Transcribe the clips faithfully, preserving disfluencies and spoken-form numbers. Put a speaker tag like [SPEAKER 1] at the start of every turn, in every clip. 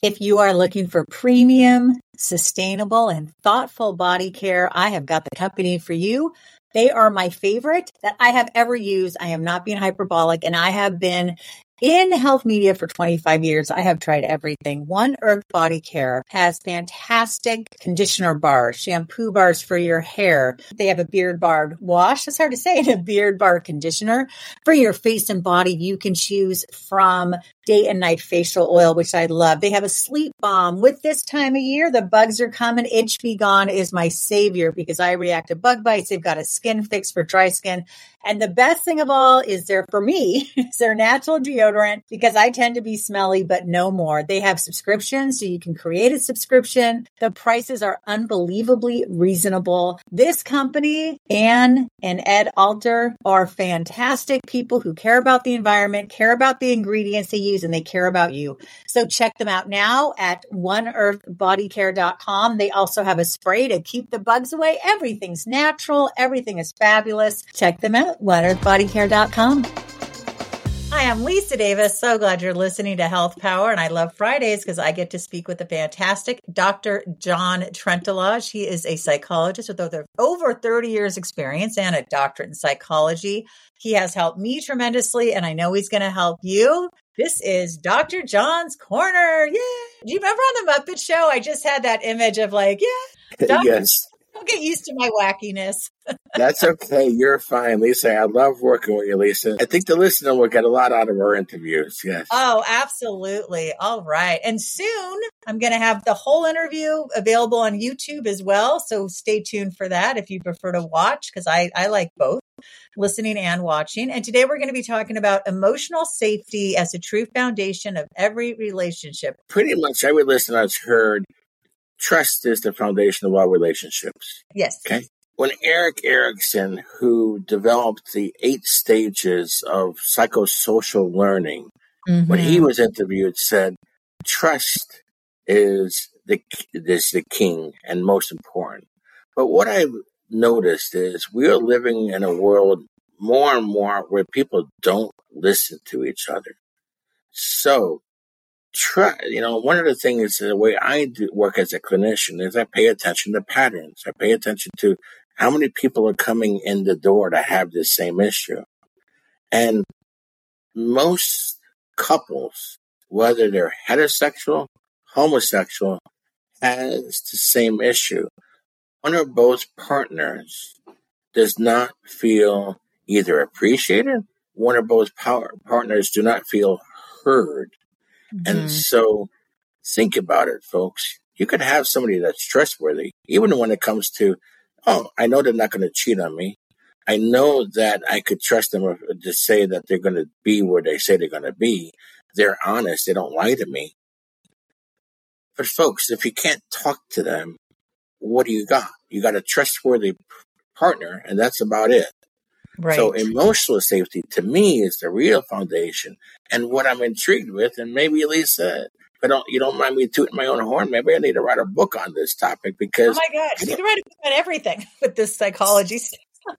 [SPEAKER 1] If you are looking for premium, sustainable, and thoughtful body care, I have got the company for you. They are my favorite that I have ever used. I am not being hyperbolic, and I have been in health media for twenty-five years. I have tried everything. One Earth Body Care has fantastic conditioner bars, shampoo bars for your hair. They have a beard bar wash. It's hard to say, and a beard bar conditioner for your face and body. You can choose from day and night facial oil, which I love. They have a sleep balm. With this time of year, the bugs are coming. Itch Be Gone is my savior because I react to bug bites. They've got a skin fix for dry skin. And the best thing of all is their, for me, is their natural deodorant because I tend to be smelly, but no more. They have subscriptions, so you can create a subscription. The prices are unbelievably reasonable. This company, Anne and Ed Alter, are fantastic people who care about the environment, care about the ingredients they use, and they care about you. So check them out now at one earth body care dot com. They also have a spray to keep the bugs away. Everything's natural. Everything is fabulous. Check them out. one earth body care dot com. Hi, I'm Lisa Davis. So glad you're listening to Health Power. And I love Fridays because I get to speak with the fantastic Doctor John Trentallage. He is a psychologist with over, over thirty years experience and a doctorate in psychology. He has helped me tremendously, and I know he's going to help you. This is Doctor John's Corner. Yeah. Do you remember on the Muppet Show? I just had that image of like, yeah, Doctor
[SPEAKER 2] Yes.
[SPEAKER 1] Don't get used to my wackiness.
[SPEAKER 2] That's okay. You're fine, Lisa. I love working with you, Lisa. I think the listener will get a lot out of our interviews. Yes.
[SPEAKER 1] Oh, absolutely. All right. And soon I'm going to have the whole interview available on YouTube as well. So stay tuned for that if you prefer to watch, because I, I like both listening and watching. And today we're going to be talking about emotional safety as a true foundation of every relationship.
[SPEAKER 2] Pretty much every listener has heard trust is the foundation of all relationships.
[SPEAKER 1] Yes.
[SPEAKER 2] Okay. When Erik Erikson, who developed the eight stages of psychosocial learning, mm-hmm. when he was interviewed, said, trust is the, is the king and most important. But what I've noticed is we're living in a world more and more where people don't listen to each other. So, Try, you know, one of the things, the way I do work as a clinician is I pay attention to patterns. I pay attention to how many people are coming in the door to have this same issue. And most couples, whether they're heterosexual, homosexual, has the same issue. One or both partners does not feel either appreciated, one or both power partners do not feel heard. And mm-hmm. so think about it, folks. You could have somebody that's trustworthy, even when it comes to, oh, I know they're not going to cheat on me. I know that I could trust them to say that they're going to be where they say they're going to be. They're honest. They don't lie to me. But folks, if you can't talk to them, what do you got? You got a trustworthy partner, and that's about it. Right. So emotional safety, to me, is the real foundation. And what I'm intrigued with, and maybe Lisa, if I don't, you don't mind me tooting my own horn, maybe I need to write a book on this topic because...
[SPEAKER 1] Oh my gosh, you can write a book on everything with this psychology stuff.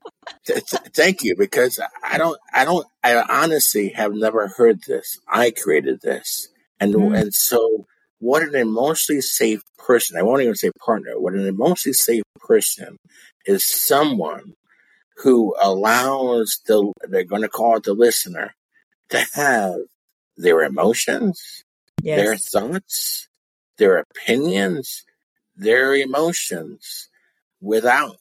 [SPEAKER 2] Thank you, because I don't, I don't, I honestly have never heard this. I created this. And, mm. and so what an emotionally safe person, I won't even say partner, what an emotionally safe person is someone who allows the, they're going to call it the listener, to have their emotions, yes. their thoughts, their opinions, their emotions, without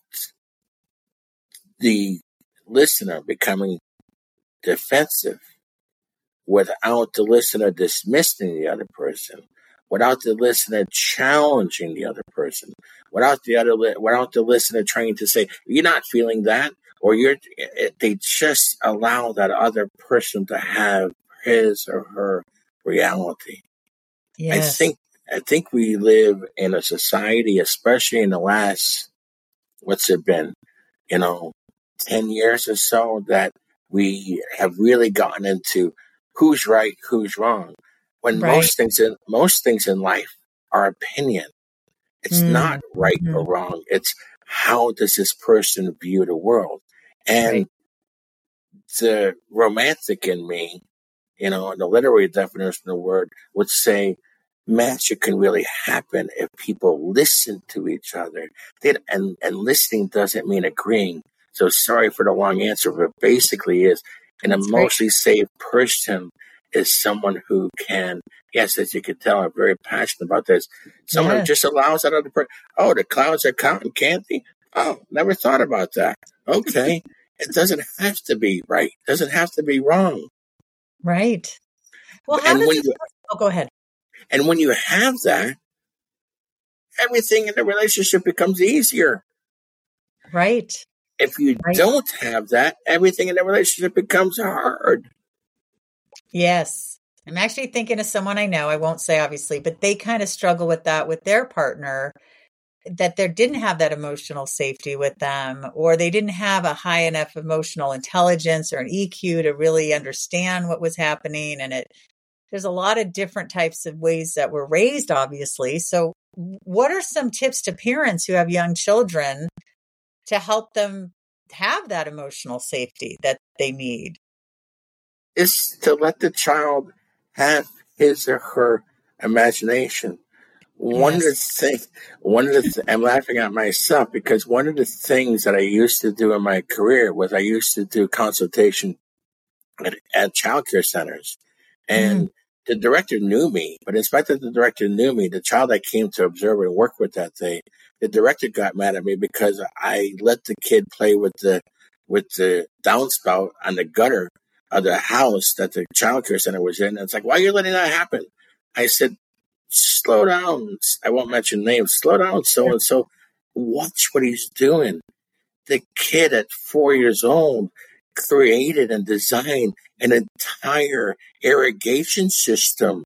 [SPEAKER 2] the listener becoming defensive, without the listener dismissing the other person, without the listener challenging the other person, without the other, without the listener trying to say, you're not feeling that. Or you're, they just allow that other person to have his or her reality. Yes. I think, I think we live in a society, especially in the last, what's it been, you know, ten years or so, that we have really gotten into who's right, who's wrong. When right. most things in, most things in life are opinion. It's mm. not right mm. or wrong. It's how does this person view the world? And right. the romantic in me, you know, the literary definition of the word would say magic can really happen if people listen to each other. They, and, and listening doesn't mean agreeing. So sorry for the long answer, but basically is an That's emotionally great. safe person is someone who can, yes, as you can tell, I'm very passionate about this. Someone yes. who just allows that other person, oh, the clouds are counting candy? Oh, never thought about that. Okay. It doesn't have to be right. It doesn't have to be wrong.
[SPEAKER 1] Right. Well, how
[SPEAKER 2] and
[SPEAKER 1] does
[SPEAKER 2] when
[SPEAKER 1] this,
[SPEAKER 2] you,
[SPEAKER 1] oh, go ahead.
[SPEAKER 2] And when you have that, everything in the relationship becomes easier.
[SPEAKER 1] Right.
[SPEAKER 2] If you
[SPEAKER 1] right.
[SPEAKER 2] don't have that, everything in the relationship becomes hard.
[SPEAKER 1] Yes. I'm actually thinking of someone I know, I won't say obviously, but they kind of struggle with that with their partner, that they didn't have that emotional safety with them, or they didn't have a high enough emotional intelligence or an E Q to really understand what was happening. And it, there's a lot of different types of ways that we're raised, obviously. So what are some tips to parents who have young children to help them have that emotional safety that they need?
[SPEAKER 2] Is to let the child have his or her imagination. One yes. of the things, one of the, th- I'm laughing at myself because one of the things that I used to do in my career was I used to do consultation at, at childcare centers. And mm. the director knew me, but in spite that the director knew me, the child I came to observe and work with that day, the director got mad at me because I let the kid play with the, with the downspout on the gutter of the house that the childcare center was in. And it's like, why are you letting that happen? I said, slow down. I won't mention names. Slow down, so-and-so. Watch what he's doing. The kid at four years old created and designed an entire irrigation system.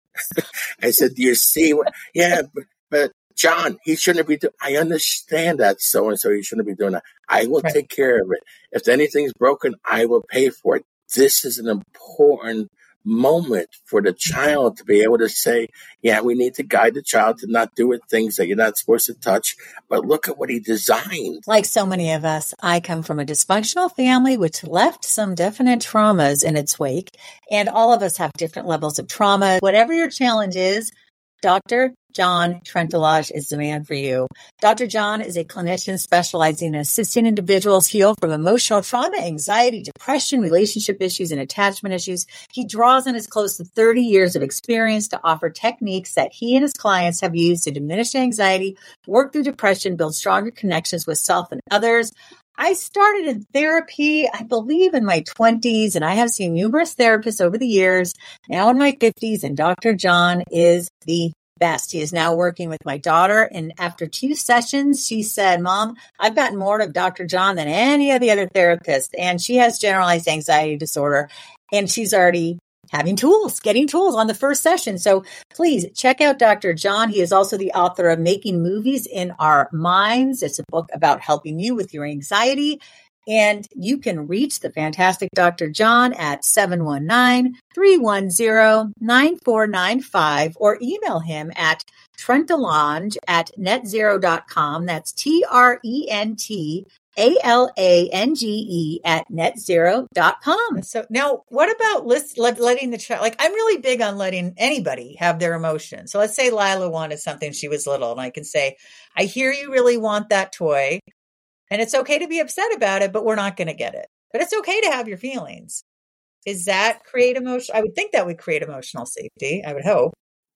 [SPEAKER 2] I said, do you see what? Yeah, but, but John, he shouldn't be doing, I understand that so-and-so, he shouldn't be doing that. I will right. take care of it. If anything's broken, I will pay for it. This is an important moment for the child to be able to say, yeah, we need to guide the child to not do things that you're not supposed to touch, but look at what he designed.
[SPEAKER 1] Like so many of us, I come from a dysfunctional family which left some definite traumas in its wake, and all of us have different levels of trauma. Whatever your challenge is, Doctor John Trentallage is the man for you. Doctor John is a clinician specializing in assisting individuals heal from emotional trauma, anxiety, depression, relationship issues, and attachment issues. He draws on his close to thirty years of experience to offer techniques that he and his clients have used to diminish anxiety, work through depression, build stronger connections with self and others. I started in therapy, I believe, in my twenties, and I have seen numerous therapists over the years, now in my fifties, and Doctor John is the best. He is now working with my daughter, and after two sessions, she said, Mom, I've gotten more out of Doctor John than any of the other therapists, and she has generalized anxiety disorder, and she's already having tools, getting tools on the first session. So please check out Doctor John. He is also the author of Making Movies in Our Minds. It's a book about helping you with your anxiety. And you can reach the fantastic Doctor John at seven one nine, three one zero, nine four nine five or email him at Trentallage at net zero dot com. That's T R E N T A L A N G E at net zero dot com. So now what about list, let, letting the child, like I'm really big on letting anybody have their emotions. So let's say Lila wanted something, she was little, and I can say, I hear you really want that toy and it's okay to be upset about it, but we're not going to get it. But it's okay to have your feelings. Does that create emotion? I would think that would create emotional safety. I would hope.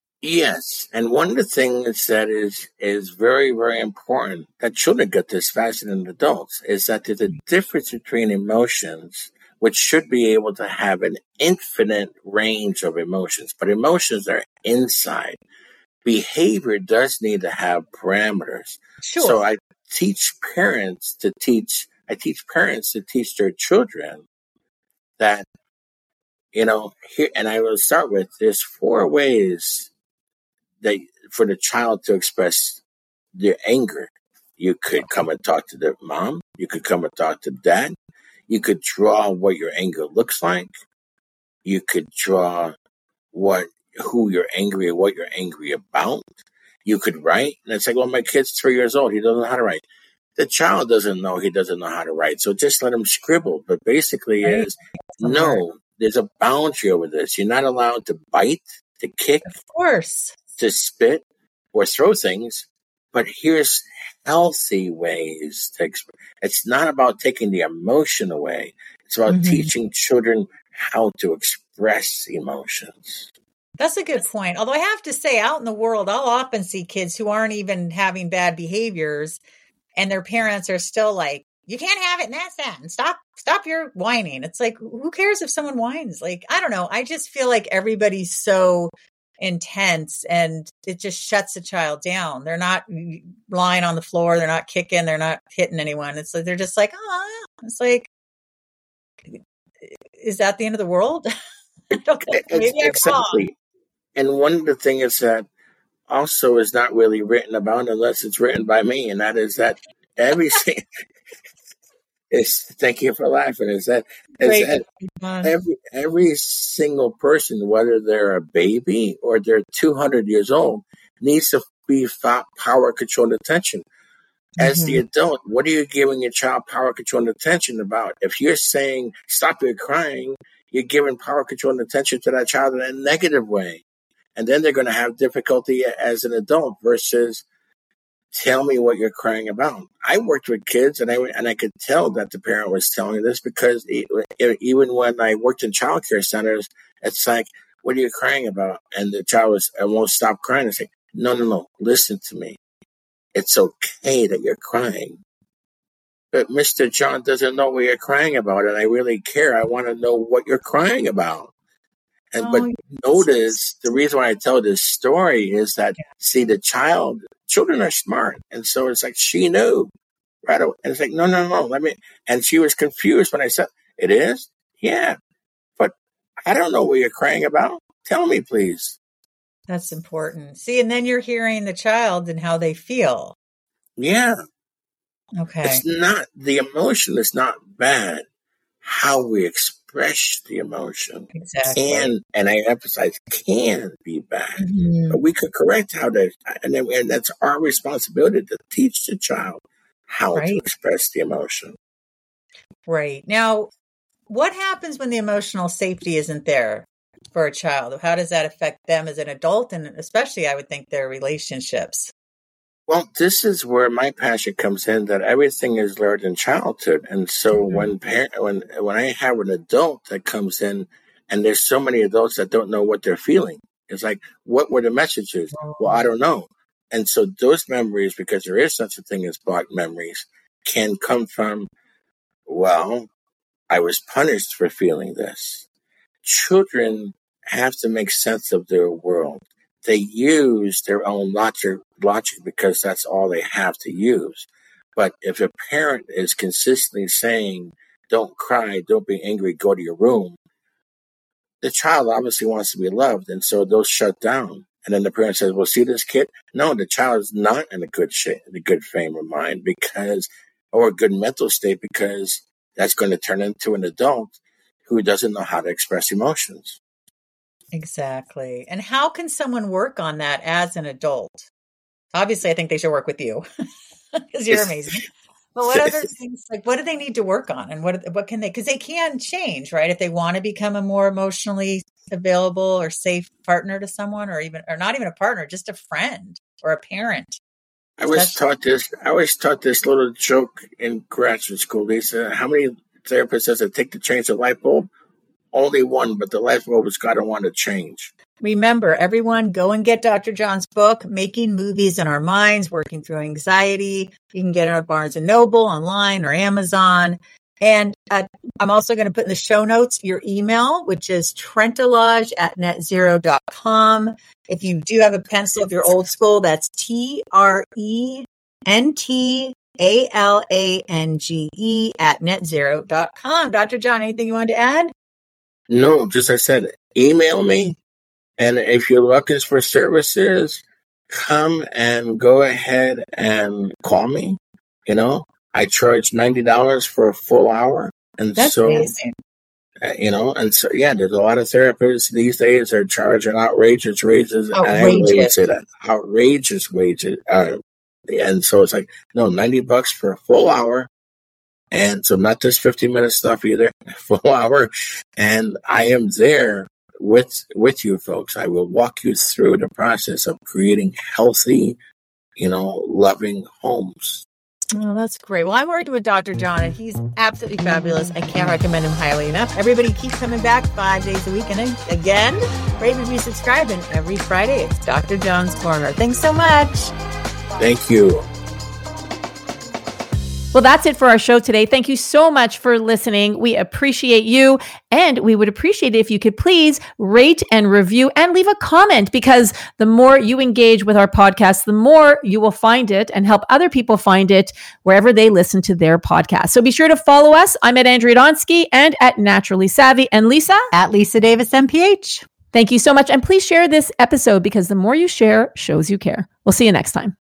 [SPEAKER 2] Yes. And one of the things that is, is very, very important that children get this faster than adults is that there's a difference between emotions, which should be able to have an infinite range of emotions, but emotions are inside. Behavior does need to have parameters.
[SPEAKER 1] Sure.
[SPEAKER 2] So I teach parents to teach, I teach parents to teach their children that, you know, here, and I will start with there's four ways that for the child to express their anger. You could come and talk to the mom. You could come and talk to dad. You could draw what your anger looks like. You could draw what, who you're angry or what you're angry about. You could write. And it's like, well, my kid's three years old. He doesn't know how to write. The child doesn't know he doesn't know how to write. So just let him scribble. But basically right. is, no, there's a boundary over this. You're not allowed to bite, to kick.
[SPEAKER 1] Of course.
[SPEAKER 2] to spit or throw things, but here's healthy ways to express. It's not about taking the emotion away. It's about mm-hmm. teaching children how to express emotions.
[SPEAKER 1] That's a good point. Although I have to say, out in the world, I'll often see kids who aren't even having bad behaviors, and their parents are still like, you can't have it, and that's that, and stop, stop your whining. It's like, who cares if someone whines? Like, I don't know. I just feel like everybody's so intense, and it just shuts a child down. They're not lying on the floor. They're not kicking. They're not hitting anyone. It's like, they're just like, oh, it's like, is that the end of the world? I don't know. Maybe
[SPEAKER 2] exactly. And one of the things is that also is not really written about unless it's written by me, and that is that everything is, thank you for laughing, is that, is that every, every single person, whether they're a baby or they're two hundred years old, needs to be power controlled attention. As mm-hmm. the adult, what are you giving your child power controlled attention about? If you're saying, stop your crying, you're giving power controlled attention to that child in a negative way. And then they're going to have difficulty as an adult versus tell me what you're crying about. I worked with kids, and I and I could tell that the parent was telling this because it, it, even when I worked in child care centers, it's like, what are you crying about? And the child was, I won't stop crying. I say, no, no, no, listen to me. It's okay that you're crying. But Mister John doesn't know what you're crying about, and I really care. I want to know what you're crying about. And, oh, but notice the reason why I tell this story is that, yeah. see, the child, children are smart. And so it's like, she knew right away. And it's like, no, no, no, let me. And she was confused when I said, it is? Yeah. But I don't know what you're crying about. Tell me, please.
[SPEAKER 1] That's important. See, and then you're hearing the child and how they feel.
[SPEAKER 2] Yeah.
[SPEAKER 1] Okay.
[SPEAKER 2] It's not, the emotion is not bad. How we express the emotion
[SPEAKER 1] exactly.
[SPEAKER 2] can, and I emphasize, can be bad. Mm-hmm. But we could correct how to, and, then, and that's our responsibility to teach the child how right. to express the emotion.
[SPEAKER 1] Right. Now, what happens when the emotional safety isn't there for a child? How does that affect them as an adult, and especially, I would think, their relationships?
[SPEAKER 2] Well, this is where my passion comes in, that everything is learned in childhood. And so mm-hmm. when parent, when when I have an adult that comes in, and there's so many adults that don't know what they're feeling, it's like, what were the messages? Oh. Well, I don't know. And so those memories, because there is such a thing as blocked memories, can come from, well, I was punished for feeling this. Children have to make sense of their world. They use their own logic, logic because that's all they have to use. But if a parent is consistently saying, don't cry, don't be angry, go to your room, the child obviously wants to be loved, and so they'll shut down. And then the parent says, well, see this kid? No, the child is not in a good shape, a good frame of mind because, or a good mental state, because that's going to turn into an adult who doesn't know how to express emotions.
[SPEAKER 1] Exactly. And how can someone work on that as an adult? Obviously, I think they should work with you because you're amazing. But what other things, like, what do they need to work on, and what what can they, because they can change, right? If they want to become a more emotionally available or safe partner to someone, or even, or not even a partner, just a friend or a parent.
[SPEAKER 2] I was taught this, I was taught this little joke in graduate school. They said, how many therapists does it take to change a light bulb? Only one, but the light bulb has got to want to change.
[SPEAKER 1] Remember, everyone, go and get Doctor John's book, Making Movies in Our Minds, Working Through Anxiety. You can get it at Barnes and Noble, online, or Amazon. And uh, I'm also going to put in the show notes your email, which is trentalage at net zero dot com. If you do have a pencil, if you're old school, that's T R E N T A L A N G E at net zero dot com. Doctor John, anything you wanted to add?
[SPEAKER 2] No, just I said, email me. And if you're looking for services, come and go ahead and call me. You know, I charge ninety dollars for a full hour. And
[SPEAKER 1] That's
[SPEAKER 2] so,
[SPEAKER 1] amazing.
[SPEAKER 2] Uh, you know, and so, yeah, there's a lot of therapists these days are charging outrageous wages.
[SPEAKER 1] Outrageous.
[SPEAKER 2] And I outrageous wages. Uh, and so it's like, no, ninety bucks for a full hour. And so not just fifteen minute stuff either, full hour. And I am there with with you folks. I will walk you through the process of creating healthy, you know, loving homes.
[SPEAKER 1] Oh, that's great. Well, I'm working with Doctor John, and he's absolutely fabulous. I can't recommend him highly enough. Everybody keep coming back five days a week. And again, rate, review, subscribe. And every Friday, it's Doctor John's Corner. Thanks so much.
[SPEAKER 2] Thank you.
[SPEAKER 3] Well, that's it for our show today. Thank you so much for listening. We appreciate you, and we would appreciate it if you could please rate and review and leave a comment, because the more you engage with our podcast, the more you will find it and help other people find it wherever they listen to their podcast. So be sure to follow us. I'm at Andrea Donsky and at Naturally Savvy, and Lisa
[SPEAKER 1] at Lisa Davis M P H.
[SPEAKER 3] Thank you so much. And please share this episode, because the more you share shows you care. We'll see you next time.